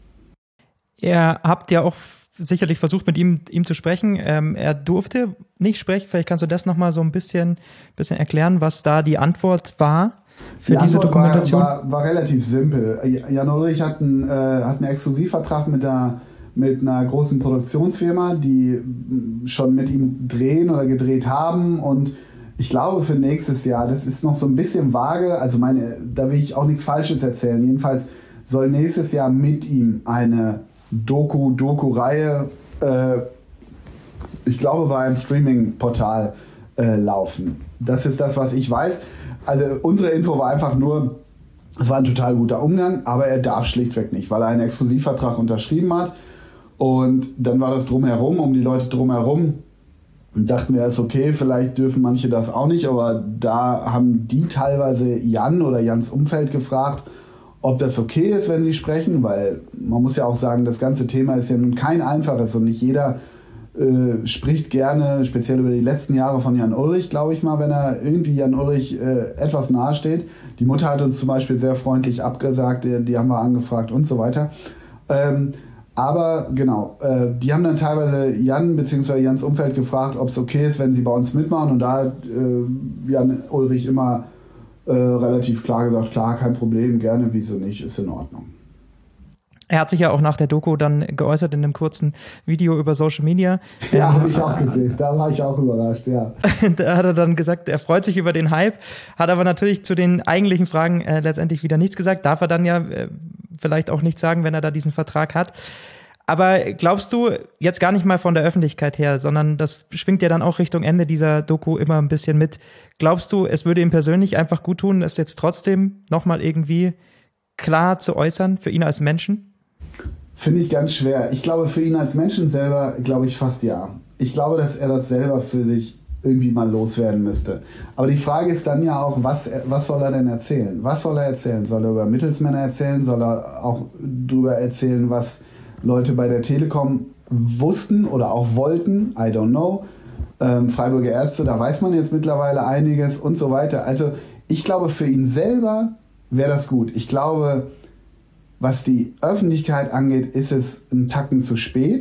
Ihr habt ja auch sicherlich versucht, mit ihm, ihm zu sprechen. Ähm, er durfte nicht sprechen. Vielleicht kannst du das nochmal so ein bisschen, bisschen erklären, was da die Antwort war für die diese Antwort Dokumentation? War, war, war relativ simpel. Jan Ullrich hat einen, äh, hat einen Exklusivvertrag mit, der, mit einer großen Produktionsfirma, die schon mit ihm drehen oder gedreht haben, und ich glaube für nächstes Jahr, das ist noch so ein bisschen vage, also meine, da will ich auch nichts Falsches erzählen. Jedenfalls soll nächstes Jahr mit ihm eine Doku, Doku-Reihe, äh, ich glaube bei einem Streaming-Portal äh, laufen. Das ist das, was ich weiß. Also unsere Info war einfach nur, es war ein total guter Umgang, aber er darf schlichtweg nicht, weil er einen Exklusivvertrag unterschrieben hat. Und dann war das drumherum, um die Leute drumherum. Und dachten wir, ist okay, vielleicht dürfen manche das auch nicht, aber da haben die teilweise Jan oder Jans Umfeld gefragt, ob das okay ist, wenn sie sprechen, weil man muss ja auch sagen, das ganze Thema ist ja nun kein einfaches und nicht jeder äh, spricht gerne, speziell über die letzten Jahre von Jan Ullrich, glaube ich mal, wenn er irgendwie Jan Ullrich äh, etwas nahe steht. Die Mutter hat uns zum Beispiel sehr freundlich abgesagt, die, die haben wir angefragt und so weiter. Ähm, Aber genau, äh, die haben dann teilweise Jan bzw. Jans Umfeld gefragt, ob es okay ist, wenn sie bei uns mitmachen. Und da hat äh, Jan Ullrich immer äh, relativ klar gesagt, klar, kein Problem, gerne, wieso nicht, ist in Ordnung. Er hat sich ja auch nach der Doku dann geäußert in einem kurzen Video über Social Media. Ja, ähm, habe ich auch gesehen, da war ich auch überrascht, ja. Da hat er dann gesagt, er freut sich über den Hype, hat aber natürlich zu den eigentlichen Fragen äh, letztendlich wieder nichts gesagt. Darf er dann ja äh, vielleicht auch nichts sagen, wenn er da diesen Vertrag hat. Aber glaubst du, jetzt gar nicht mal von der Öffentlichkeit her, sondern das schwingt ja dann auch Richtung Ende dieser Doku immer ein bisschen mit. Glaubst du, es würde ihm persönlich einfach gut tun, es jetzt trotzdem nochmal irgendwie klar zu äußern, für ihn als Menschen? Finde ich ganz schwer. Ich glaube, für ihn als Menschen selber, glaube ich fast ja. Ich glaube, dass er das selber für sich irgendwie mal loswerden müsste. Aber die Frage ist dann ja auch, was, was soll er denn erzählen? Was soll er erzählen? Soll er über Mittelsmänner erzählen? Soll er auch darüber erzählen, was Leute bei der Telekom wussten oder auch wollten? I don't know. Ähm, Freiburger Ärzte, da weiß man jetzt mittlerweile einiges und so weiter. Also ich glaube, für ihn selber wäre das gut. Ich glaube, was die Öffentlichkeit angeht, ist es ein Tacken zu spät.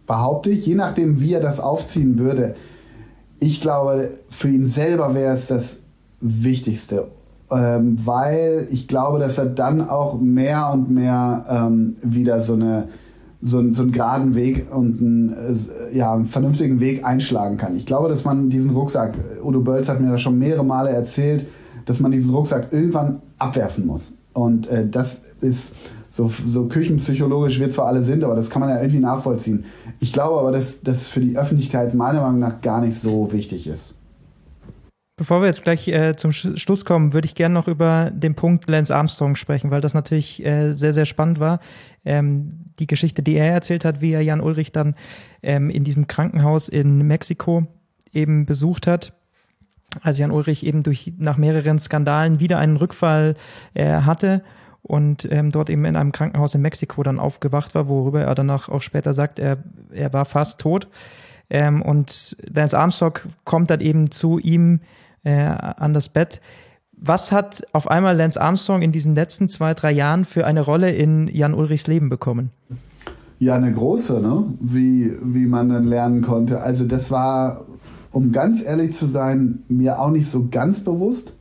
behaupte ich, je nachdem, wie er das aufziehen würde. Ich glaube, für ihn selber wäre es das Wichtigste, ähm, weil ich glaube, dass er dann auch mehr und mehr ähm, wieder so eine so, so einen geraden Weg und einen, äh, ja, einen vernünftigen Weg einschlagen kann. Ich glaube, dass man diesen Rucksack, Udo Bölz hat mir das schon mehrere Male erzählt, dass man diesen Rucksack irgendwann abwerfen muss. Und äh, das ist so, so küchenpsychologisch, wir zwar alle sind, aber das kann man ja irgendwie nachvollziehen. Ich glaube aber, dass das für die Öffentlichkeit meiner Meinung nach gar nicht so wichtig ist. Bevor wir jetzt gleich äh, zum Sch- Schluss kommen, würde ich gerne noch über den Punkt Lance Armstrong sprechen, weil das natürlich äh, sehr, sehr spannend war. Ähm, die Geschichte, die er erzählt hat, wie er Jan Ullrich dann ähm, in diesem Krankenhaus in Mexiko eben besucht hat, als Jan Ullrich eben durch nach mehreren Skandalen wieder einen Rückfall äh, hatte und ähm, dort eben in einem Krankenhaus in Mexiko dann aufgewacht war, worüber er danach auch später sagt, er, er war fast tot. Ähm, und Lance Armstrong kommt dann eben zu ihm äh, an das Bett. Was hat auf einmal Lance Armstrong in diesen letzten zwei, drei Jahren für eine Rolle in Jan Ullrichs Leben bekommen? Ja, eine große, ne? Wie, wie man dann lernen konnte. Also das war, um ganz ehrlich zu sein, mir auch nicht so ganz bewusst.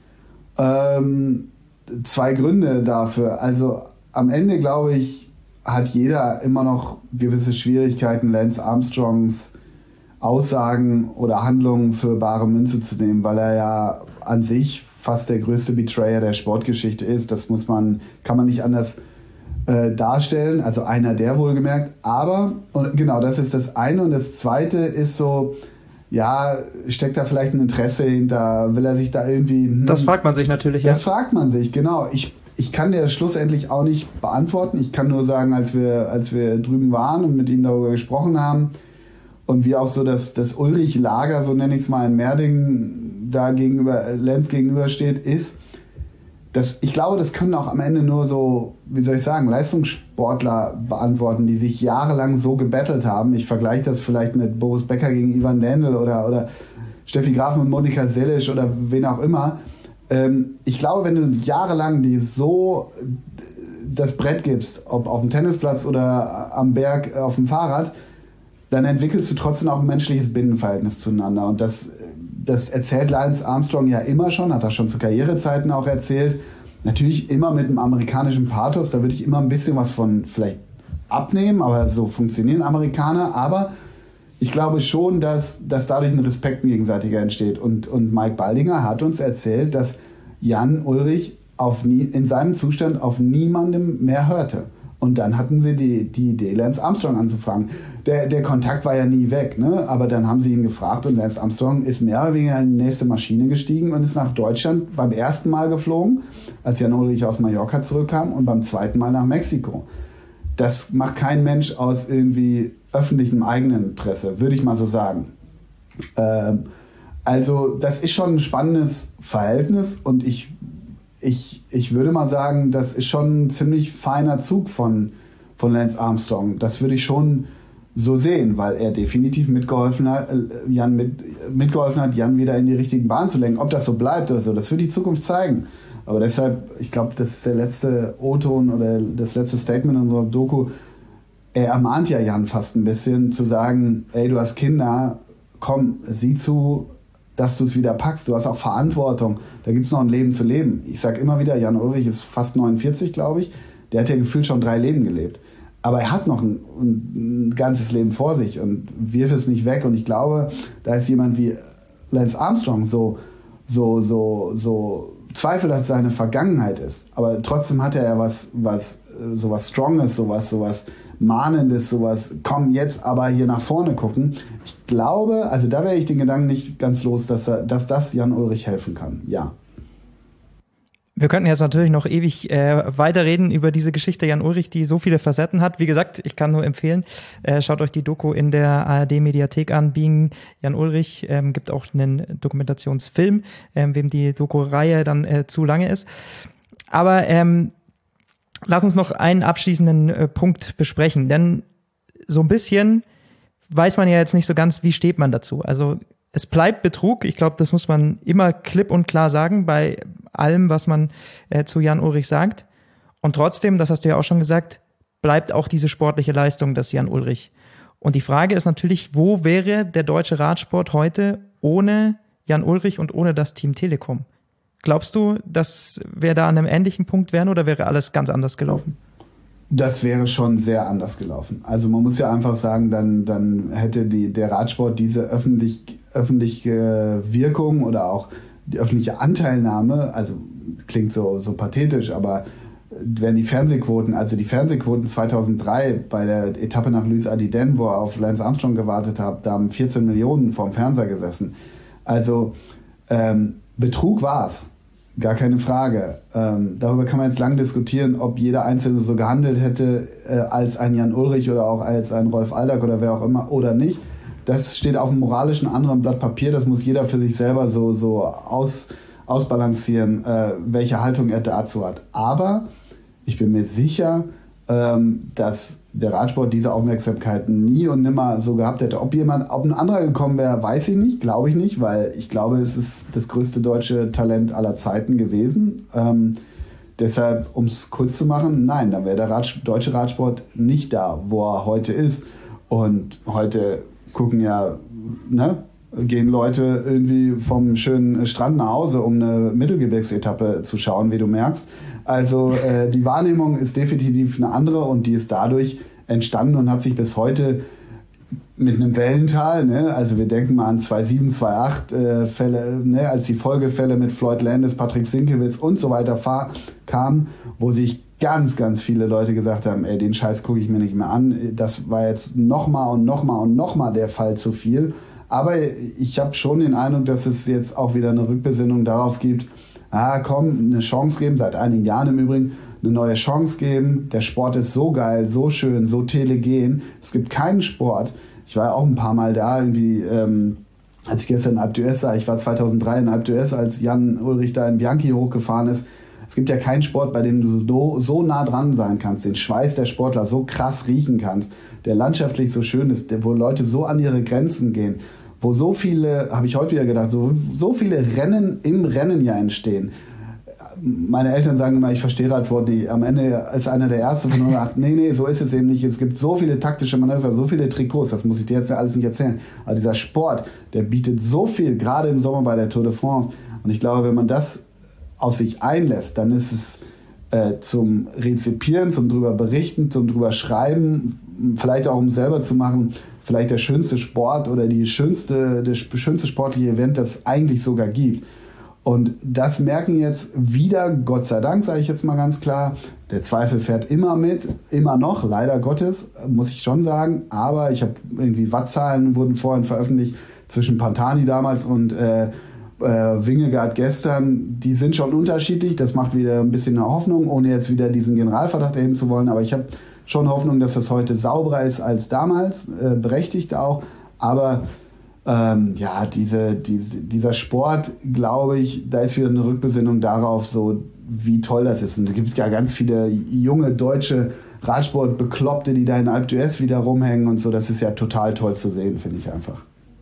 Ähm, zwei Gründe dafür. Also am Ende, glaube ich, hat jeder immer noch gewisse Schwierigkeiten, Lance Armstrongs Aussagen oder Handlungen für bare Münze zu nehmen, weil er ja an sich fast der größte Betrayer der Sportgeschichte ist. Das muss man, kann man nicht anders äh, darstellen. Also einer der wohlgemerkt. Aber, und genau, das ist das eine. Und das zweite ist so, ja, steckt da vielleicht ein Interesse hinter? Will er sich da irgendwie... Hm, das fragt man sich natürlich. Das ja. fragt man sich, genau. Ich, ich kann dir das schlussendlich auch nicht beantworten. Ich kann nur sagen, als wir, als wir drüben waren und mit ihm darüber gesprochen haben und wie auch so das, das Ullrich-Lager, so nenne ich es mal, in Merdingen da gegenüber, Lenz gegenübersteht, ist, dass ich glaube, das können auch am Ende nur so, wie soll ich sagen, Leistungssportler beantworten, die sich jahrelang so gebettelt haben. Ich vergleiche das vielleicht mit Boris Becker gegen Ivan Lendl oder, oder Steffi Graf und Monika Seles oder wen auch immer. Ähm, ich glaube, wenn du jahrelang die so das Brett gibst, ob auf dem Tennisplatz oder am Berg auf dem Fahrrad, dann entwickelst du trotzdem auch ein menschliches Binnenverhältnis zueinander. Und das, das erzählt Lance Armstrong ja immer schon, hat er schon zu Karrierezeiten auch erzählt. Natürlich immer mit einem amerikanischen Pathos, da würde ich immer ein bisschen was von vielleicht abnehmen, aber so funktionieren Amerikaner. Aber ich glaube schon, dass, dass dadurch ein Respekt gegenseitiger entsteht. Und, und Mike Baldinger hat uns erzählt, dass Jan Ullrich auf nie, in seinem Zustand auf niemandem mehr hörte. Und dann hatten sie die, die Idee, Lance Armstrong anzufragen. Der, der Kontakt war ja nie weg, ne? Aber dann haben sie ihn gefragt und Lance Armstrong ist mehr oder weniger in die nächste Maschine gestiegen und ist nach Deutschland beim ersten Mal geflogen, als Jan Ullrich aus Mallorca zurückkam, und beim zweiten Mal nach Mexiko. Das macht kein Mensch aus irgendwie öffentlichem Eigeninteresse, würde ich mal so sagen. Ähm, also das ist schon ein spannendes Verhältnis und ich Ich, ich würde mal sagen, das ist schon ein ziemlich feiner Zug von, von Lance Armstrong. Das würde ich schon so sehen, weil er definitiv mitgeholfen hat, Jan mit, mitgeholfen hat, Jan wieder in die richtigen Bahnen zu lenken. Ob das so bleibt oder so, das wird die Zukunft zeigen. Aber deshalb, ich glaube, das ist der letzte O-Ton oder das letzte Statement unserer Doku. Er ermahnt ja Jan fast ein bisschen zu sagen, ey, du hast Kinder, komm, sieh zu, dass du es wieder packst. Du hast auch Verantwortung. Da gibt es noch ein Leben zu leben. Ich sage immer wieder, Jan Ullrich ist fast neunundvierzig, glaube ich. Der hat ja gefühlt schon drei Leben gelebt. Aber er hat noch ein, ein ganzes Leben vor sich und wirf es nicht weg. Und ich glaube, da ist jemand wie Lance Armstrong so, so, so, so zweifelhaft seine Vergangenheit ist. Aber trotzdem hat er ja was, was, so was Stronges, so was, so was Mahnendes, sowas, komm jetzt aber hier nach vorne gucken. Ich glaube, also da wäre ich den Gedanken nicht ganz los, dass, er, dass das Jan Ullrich helfen kann, ja. Wir könnten jetzt natürlich noch ewig äh, weiterreden über diese Geschichte Jan Ullrich, die so viele Facetten hat. Wie gesagt, ich kann nur empfehlen, äh, schaut euch die Doku in der A R D-Mediathek an, Being Jan Ullrich. Ähm, gibt auch einen Dokumentationsfilm, ähm, wem die Doku-Reihe dann äh, zu lange ist. Aber ähm, lass uns noch einen abschließenden äh, Punkt besprechen, denn so ein bisschen weiß man ja jetzt nicht so ganz, wie steht man dazu. Also es bleibt Betrug. Ich glaube, das muss man immer klipp und klar sagen bei allem, was man äh, zu Jan Ullrich sagt. Und trotzdem, das hast du ja auch schon gesagt, bleibt auch diese sportliche Leistung des Jan Ullrich. Und die Frage ist natürlich, wo wäre der deutsche Radsport heute ohne Jan Ullrich und ohne das Team Telekom? Glaubst du, dass wir da an einem ähnlichen Punkt wären oder wäre alles ganz anders gelaufen? Das wäre schon sehr anders gelaufen. Also man muss ja einfach sagen, dann, dann hätte die, der Radsport diese öffentlich, öffentliche Wirkung oder auch die öffentliche Anteilnahme, also klingt so, so pathetisch, aber wenn die Fernsehquoten, also die Fernsehquoten zweitausenddrei bei der Etappe nach Luz Ardiden, wo er auf Lance Armstrong gewartet hat, da haben vierzehn Millionen vorm Fernseher gesessen. Also ähm, Betrug war's, gar keine Frage. Ähm, darüber kann man jetzt lang diskutieren, ob jeder Einzelne so gehandelt hätte äh, als ein Jan Ullrich oder auch als ein Rolf Aldag oder wer auch immer oder nicht. Das steht auf einem moralischen anderen Blatt Papier, das muss jeder für sich selber so, so aus, ausbalancieren, äh, welche Haltung er dazu hat. Aber ich bin mir sicher, ähm, dass der Radsport diese Aufmerksamkeit nie und nimmer so gehabt hätte. Ob jemand, ob ein anderer gekommen wäre, weiß ich nicht, glaube ich nicht, weil ich glaube, es ist das größte deutsche Talent aller Zeiten gewesen. Ähm, deshalb, um es kurz zu machen, nein, dann wäre der Radsport, deutsche Radsport nicht da, wo er heute ist. Und heute gucken ja, ne, gehen Leute irgendwie vom schönen Strand nach Hause, um eine Mittelgebirgsetappe zu schauen, wie du merkst. Also äh, die Wahrnehmung ist definitiv eine andere und die ist dadurch entstanden und hat sich bis heute mit einem Wellental, ne, also wir denken mal an zweitausendsieben, zweitausendacht äh, Fälle, ne, als die Folgefälle mit Floyd Landis, Patrick Sinkiewicz und so weiter fahr, kamen, wo sich ganz, ganz viele Leute gesagt haben, ey, den Scheiß gucke ich mir nicht mehr an. Das war jetzt nochmal und nochmal und nochmal der Fall zu viel. Aber ich habe schon den Eindruck, dass es jetzt auch wieder eine Rückbesinnung darauf gibt, ah komm, eine Chance geben, seit einigen Jahren im Übrigen, eine neue Chance geben. Der Sport ist so geil, so schön, so telegen. Es gibt keinen Sport. Ich war ja auch ein paar Mal da, irgendwie, ähm, als ich gestern in Alpe d'Huez sah, ich war zweitausenddrei in Alpe d'Huez, als Jan Ullrich da in Bianchi hochgefahren ist. Es gibt ja keinen Sport, bei dem du so, so nah dran sein kannst, den Schweiß der Sportler so krass riechen kannst, der landschaftlich so schön ist, der, wo Leute so an ihre Grenzen gehen, wo so viele, habe ich heute wieder gedacht, so, so viele Rennen im Rennen ja entstehen. Meine Eltern sagen immer, ich verstehe Radsport nicht. Am Ende ist einer der Erste von uns sagt, nee, nee, so ist es eben nicht. Es gibt so viele taktische Manöver, so viele Trikots, das muss ich dir jetzt ja alles nicht erzählen. Aber dieser Sport, der bietet so viel, gerade im Sommer bei der Tour de France. Und ich glaube, wenn man das auf sich einlässt, dann ist es äh, zum Rezipieren, zum drüber berichten, zum drüber schreiben, vielleicht auch um selber zu machen, vielleicht der schönste Sport oder die schönste, das schönste sportliche Event, das es eigentlich sogar gibt. Und das merken jetzt wieder, Gott sei Dank, sage ich jetzt mal ganz klar, der Zweifel fährt immer mit, immer noch, leider Gottes, muss ich schon sagen. Aber ich habe irgendwie Wattzahlen wurden vorhin veröffentlicht zwischen Pantani damals und äh, äh, Wingegaard gestern. Die sind schon unterschiedlich, das macht wieder ein bisschen eine Hoffnung, ohne jetzt wieder diesen Generalverdacht erheben zu wollen. Aber ich habe schon Hoffnung, dass das heute sauberer ist als damals, äh, berechtigt auch. Aber Ähm, ja, diese, diese, dieser Sport, glaube ich, da ist wieder eine Rückbesinnung darauf, so wie toll das ist. Und da gibt es ja ganz viele junge deutsche Radsport-Bekloppte, die da in Alpe d'Huez wieder rumhängen und so. Das ist ja total toll zu sehen, finde ich einfach.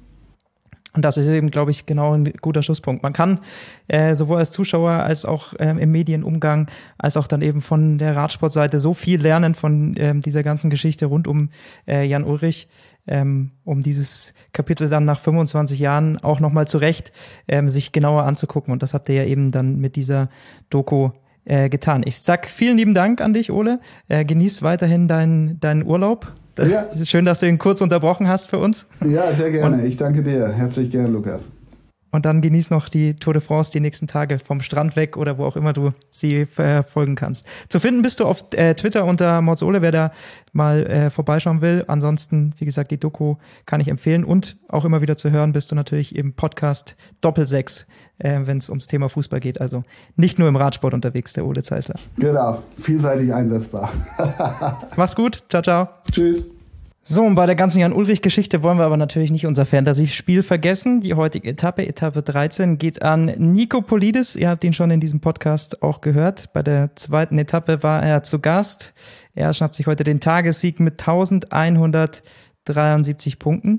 Und das ist eben, glaube ich, genau ein guter Schlusspunkt. Man kann äh, sowohl als Zuschauer als auch ähm, im Medienumgang, als auch dann eben von der Radsportseite so viel lernen von ähm, dieser ganzen Geschichte rund um äh, Jan Ullrich, ähm, um dieses Kapitel dann nach fünfundzwanzig Jahren auch nochmal zurecht ähm, sich genauer anzugucken. Und das habt ihr ja eben dann mit dieser Doku äh, getan. Ich sag vielen lieben Dank an dich, Ole. Äh, genieß weiterhin deinen deinen Urlaub. Ja. Es ist schön, dass du ihn kurz unterbrochen hast für uns. Ja, sehr gerne. Und ich danke dir. Herzlich gerne, Lukas. Und dann genieß noch die Tour de France die nächsten Tage vom Strand weg oder wo auch immer du sie verfolgen kannst. Zu finden bist du auf äh, Twitter unter Mods Ole, wer da mal äh, vorbeischauen will. Ansonsten, wie gesagt, die Doku kann ich empfehlen und auch immer wieder zu hören bist du natürlich im Podcast Doppelsechs, äh, wenn es ums Thema Fußball geht. Also nicht nur im Radsport unterwegs, der Ole Zeisler. Genau, vielseitig einsetzbar. Mach's gut, ciao, ciao. Tschüss. So, und bei der ganzen Jan-Ullrich-Geschichte wollen wir aber natürlich nicht unser Fantasy-Spiel vergessen. Die heutige Etappe, Etappe dreizehn, geht an Nico Politis. Ihr habt ihn schon in diesem Podcast auch gehört. Bei der zweiten Etappe war er zu Gast. Er schnappt sich heute den Tagessieg mit elfhundertdreiundsiebzig Punkten.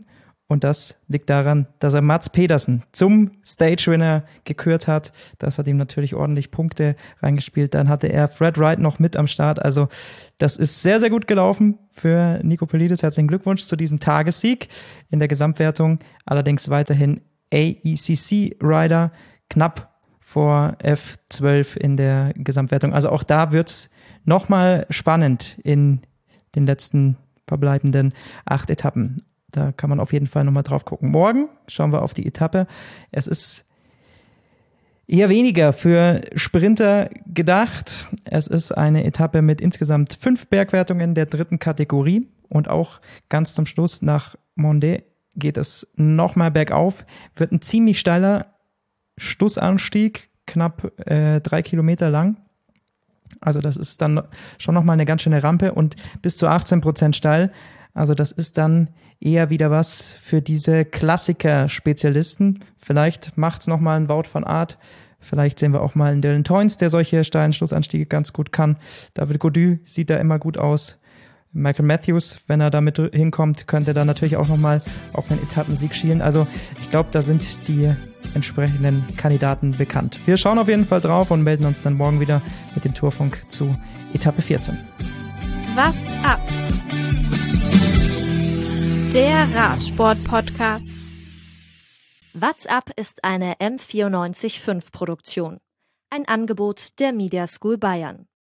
Und das liegt daran, dass er Mats Pedersen zum Stage-Winner gekürt hat. Das hat ihm natürlich ordentlich Punkte reingespielt. Dann hatte er Fred Wright noch mit am Start. Also das ist sehr, sehr gut gelaufen für Nico Politis. Herzlichen Glückwunsch zu diesem Tagessieg in der Gesamtwertung. Allerdings weiterhin A E C C-Rider knapp vor F zwölf in der Gesamtwertung. Also auch da wird's nochmal spannend in den letzten verbleibenden acht Etappen. Da kann man auf jeden Fall nochmal drauf gucken. Morgen schauen wir auf die Etappe. Es ist eher weniger für Sprinter gedacht. Es ist eine Etappe mit insgesamt fünf Bergwertungen der dritten Kategorie. Und auch ganz zum Schluss nach Mondet geht es nochmal bergauf. Wird ein ziemlich steiler Schlussanstieg, knapp äh, drei Kilometer lang. Also das ist dann schon nochmal eine ganz schöne Rampe und bis zu achtzehn Prozent steil. Also das ist dann eher wieder was für diese Klassiker-Spezialisten. Vielleicht macht's noch mal ein Wout van Aert. Vielleicht sehen wir auch mal einen Dylan Teuns, der solche steilen Schlussanstiege ganz gut kann. David Gaudu sieht da immer gut aus. Michael Matthews, wenn er damit hinkommt, könnte da natürlich auch noch mal auf einen Etappensieg schielen. Also ich glaube, da sind die entsprechenden Kandidaten bekannt. Wir schauen auf jeden Fall drauf und melden uns dann morgen wieder mit dem Tourfunk zu Etappe vierzehn. What's up? Der Radsport-Podcast. What's up ist eine M vierundneunzig Komma fünf Produktion. Ein Angebot der Media School Bayern.